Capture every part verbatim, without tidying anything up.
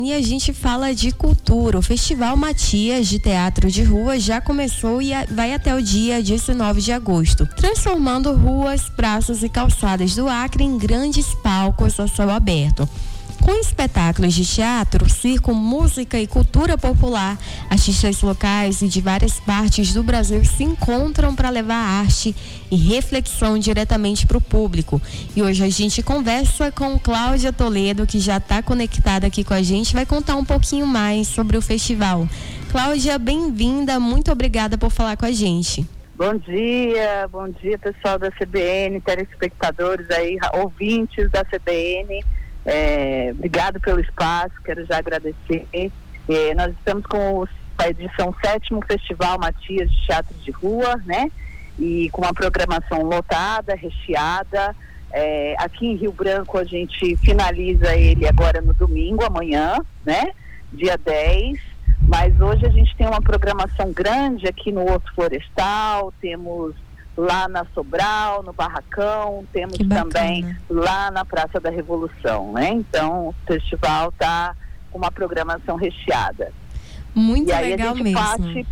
E a gente fala de cultura. O Festival Matias de Teatro de Rua já começou e vai até o dia dezenove de agosto, transformando ruas, praças e calçadas do Acre em grandes palcos a céu aberto. Com espetáculos de teatro, circo, música e cultura popular, artistas locais e de várias partes do Brasil se encontram para levar arte e reflexão diretamente para o público. E hoje a gente conversa com Cláudia Toledo, que já está conectada aqui com a gente, vai contar um pouquinho mais sobre o festival. Cláudia, bem-vinda, muito obrigada por falar com a gente. Bom dia, bom dia pessoal da C B N, telespectadores aí, ouvintes da C B N. É, obrigado pelo espaço, quero já agradecer. É, nós estamos com a edição sétimo Festival Matias de Teatro de Rua, né? E com uma programação lotada, recheada. É, aqui em Rio Branco a gente finaliza ele agora no domingo, amanhã, né? dia dez. Mas hoje a gente tem uma programação grande aqui no Horto Florestal, temos lá na Sobral, no Barracão, temos também lá na Praça da Revolução, né? Então o festival está com uma programação recheada. Muito e aí legal a gente mesmo. parte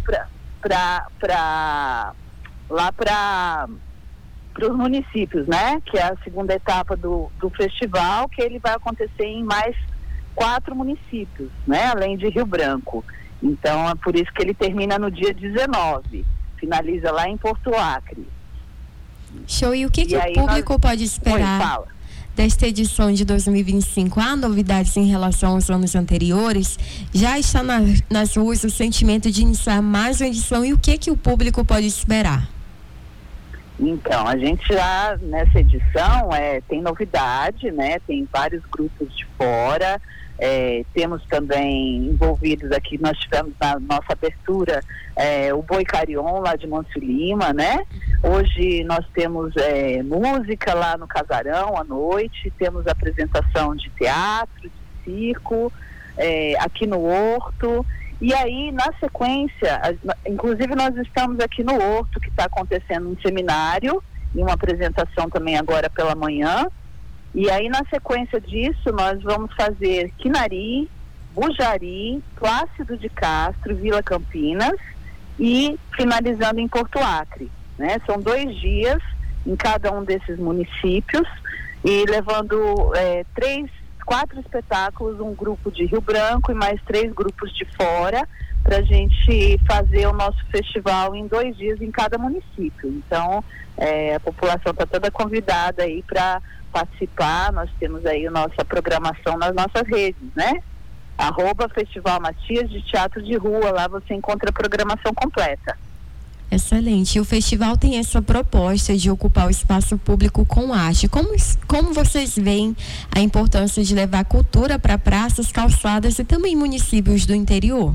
para lá para os municípios, né? Que é a segunda etapa do, do festival, que ele vai acontecer em mais quatro municípios, né? Além de Rio Branco. Então é por isso que ele termina no dia dezenove. Finaliza lá em Porto Acre. Show. E o que, que o público nós... pode esperar Oi, desta edição de dois mil e vinte e cinco? Há novidades em relação aos anos anteriores? Já está na, nas ruas o sentimento de iniciar mais uma edição, e o que, que o público pode esperar? Então, a gente já nessa edição é, tem novidade, né? Tem vários grupos de fora. É, temos também envolvidos aqui, nós tivemos na nossa abertura é, o Boi Carion lá de Monte Lima, né? Hoje nós temos é, música lá no Casarão à noite, temos apresentação de teatro, de circo, é, aqui no Horto. E aí, na sequência, a, inclusive nós estamos aqui no Horto, que está acontecendo um seminário e uma apresentação também agora pela manhã. E aí, na sequência disso, nós vamos fazer Quinari, Bujari, Plácido de Castro, Vila Campinas e finalizando em Porto Acre, né? São dois dias em cada um desses municípios e levando é, três, quatro espetáculos, um grupo de Rio Branco e mais três grupos de fora, para a gente fazer o nosso festival em dois dias em cada município. Então, é, a população está toda convidada aí para participar. Nós temos aí a nossa programação nas nossas redes, né? Arroba Festival Matias de Teatro de Rua, lá você encontra a programação completa. Excelente. E o festival tem essa proposta de ocupar o espaço público com arte. Como, como vocês veem a importância de levar cultura para praças, calçadas e também municípios do interior?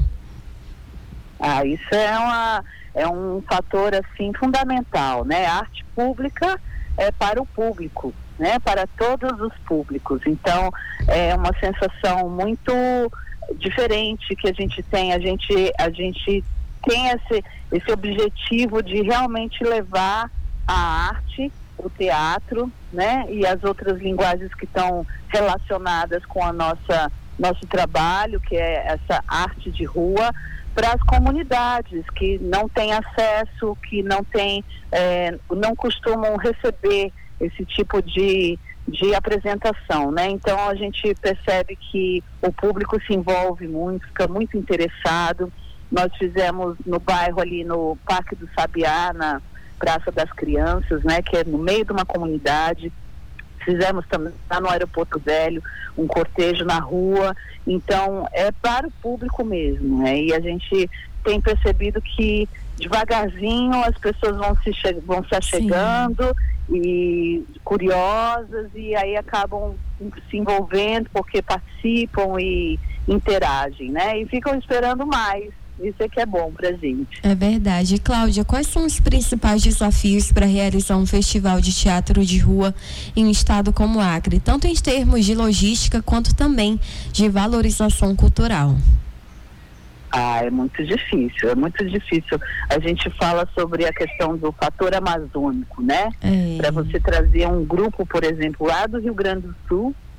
Ah, isso é, uma, é um fator assim fundamental, né? A arte pública é para o público, né? Para todos os públicos. Então é uma sensação muito diferente que a gente tem. A gente, a gente tem esse, esse objetivo de realmente levar a arte, o teatro, né? E as outras linguagens que estão relacionadas com a nossa nosso trabalho, que é essa arte de rua, para as comunidades que não têm acesso, que não têm, é, não costumam receber esse tipo de, de apresentação, né? Então a gente percebe que o público se envolve muito, fica muito interessado. Nós fizemos no bairro ali no Parque do Sabiá, na Praça das Crianças, né? Que é no meio de uma comunidade. Fizemos também lá no Aeroporto Velho um cortejo na rua. Então é para o público mesmo, né? E a gente tem percebido que devagarzinho as pessoas vão se, che- vão se achegando e curiosas, e aí acabam se envolvendo porque participam e interagem, né? E ficam esperando mais. Isso é que é bom pra gente. É verdade. Cláudia, quais são os principais desafios para realizar um festival de teatro de rua em um estado como o Acre, tanto em termos de logística quanto também de valorização cultural? Ah, é muito difícil, é muito difícil. A gente fala sobre a questão do fator amazônico, né? É. Para você trazer um grupo, por exemplo, lá do Rio Grande do Sul,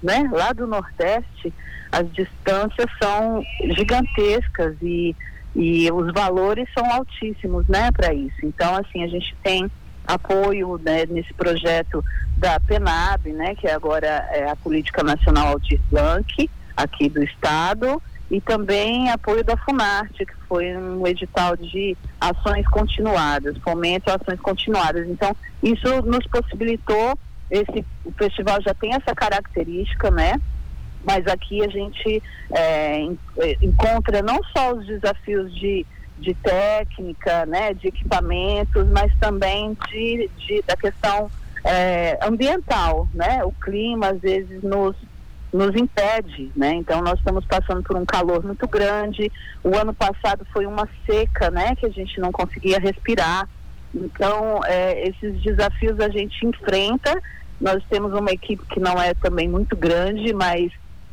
né? Lá do Nordeste, as distâncias são gigantescas e, e os valores são altíssimos, né, para isso. Então, assim, a gente tem apoio, né, nesse projeto da PENAB, né, que agora é a Política Nacional Aldir Blanc, aqui do Estado, e também apoio da Funarte, que foi um edital de ações continuadas, fomento a ações continuadas. Então, isso nos possibilitou, esse, o festival já tem essa característica, né? Mas aqui a gente é, encontra não só os desafios de, de técnica, né, de equipamentos, mas também de, de, da questão é, ambiental, né? O clima às vezes nos nos impede, né? Então nós estamos passando por um calor muito grande. O ano passado foi uma seca, né? Que a gente não conseguia respirar. Então é, esses desafios a gente enfrenta. Nós temos uma equipe que não é também muito grande, mas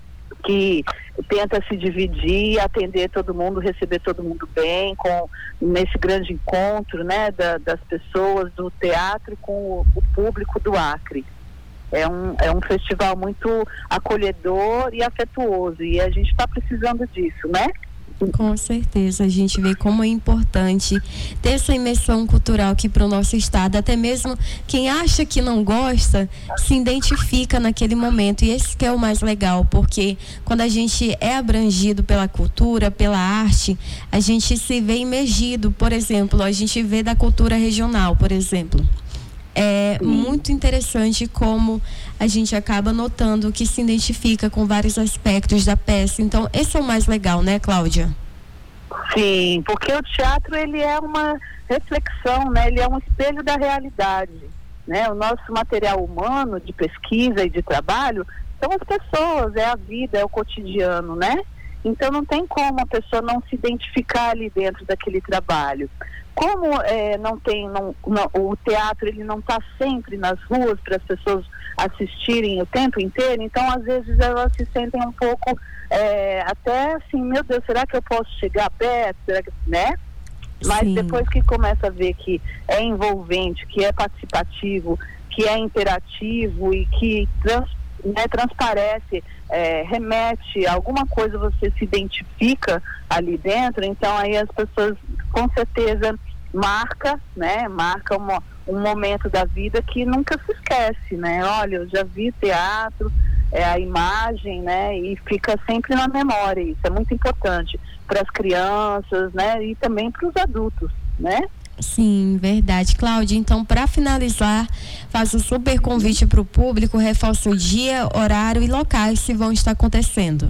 que tenta se dividir, atender todo mundo, receber todo mundo bem, com nesse grande encontro, né? Da, das pessoas do teatro com o, o público do Acre. É um, é um festival muito acolhedor e afetuoso, e a gente está precisando disso, né? Com certeza, a gente vê como é importante ter essa imersão cultural aqui para o nosso estado. Até mesmo quem acha que não gosta, se identifica naquele momento, e esse que é o mais legal, porque quando a gente é abrangido pela cultura, pela arte, a gente se vê imergido. Por exemplo, a gente vê da cultura regional, por exemplo. É muito interessante como a gente acaba notando que se identifica com vários aspectos da peça. Então, esse é o mais legal, né, Cláudia? Sim, porque o teatro, ele é uma reflexão, né? Ele é um espelho da realidade, né? O nosso material humano de pesquisa e de trabalho são as pessoas, é a vida, é o cotidiano, né? Então, não tem como a pessoa não se identificar ali dentro daquele trabalho. Como é, não tem, não, não, o teatro ele não está sempre nas ruas para as pessoas assistirem o tempo inteiro, então às vezes elas se sentem um pouco é, até assim, meu Deus, será que eu posso chegar perto? Será que, né? Mas Sim. Depois que começa a ver que é envolvente, que é participativo, que é interativo e que trans, né, transparece, é, remete a alguma coisa, você se identifica ali dentro, então aí as pessoas com certeza marca, né, marca uma, um momento da vida que nunca se esquece, né? Olha, eu já vi teatro, é a imagem, né, e fica sempre na memória. Isso é muito importante para as crianças, né, e também para os adultos, né? Sim, verdade. Cláudia, então, para finalizar, faço um super convite para o público, reforça o dia, horário e locais que vão estar acontecendo.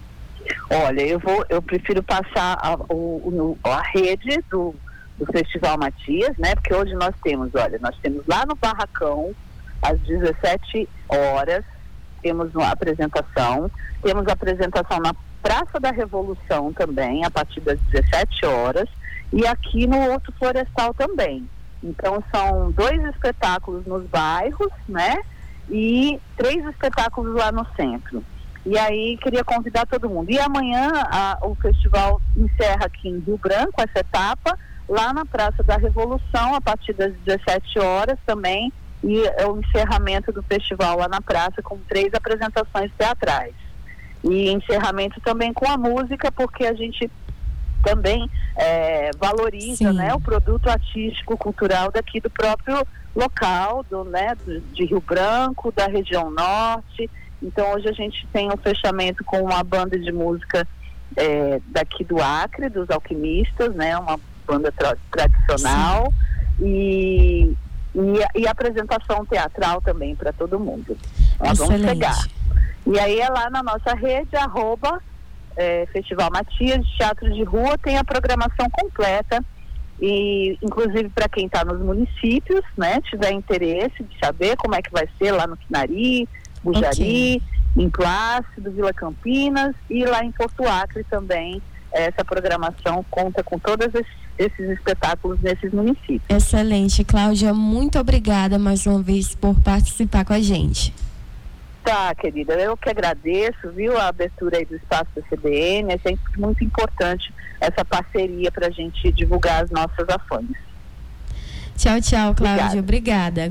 Olha, eu vou, eu prefiro passar a, o, a rede do, do Festival Matias, né? Porque hoje nós temos, olha, nós temos lá no Barracão, às dezessete horas, temos uma apresentação, temos a apresentação na Praça da Revolução também, a partir das dezessete horas, e aqui no Horto Florestal também. Então são dois espetáculos nos bairros, né? E três espetáculos lá no centro. E aí queria convidar todo mundo. E amanhã a, o festival encerra aqui em Rio Branco, essa etapa, lá na Praça da Revolução, a partir das dezessete horas também, e é o encerramento do festival lá na praça com três apresentações teatrais. E encerramento também com a música, porque a gente também é, valoriza, né, o produto artístico, cultural daqui do próprio local, do, né, do, de Rio Branco, da região norte. Então hoje a gente tem um fechamento com uma banda de música é, daqui do Acre, dos Alquimistas, né, uma banda tra- tradicional e, e, e apresentação teatral também para todo mundo. Nós Excelente. Vamos chegar. E aí é lá na nossa rede, arroba é, Festival Matias de Teatro de Rua, tem a programação completa, e inclusive para quem está nos municípios, né, tiver interesse de saber como é que vai ser lá no Quinari, Bujari, okay. em Plácido, Vila Campinas, e lá em Porto Acre também, essa programação conta com todos esses, esses espetáculos nesses municípios. Excelente, Cláudia, muito obrigada mais uma vez por participar com a gente. Tá, querida, eu que agradeço, viu, a abertura aí do espaço da C B N, é sempre muito importante essa parceria para a gente divulgar as nossas ações. Tchau, tchau, Cláudia, obrigada. obrigada.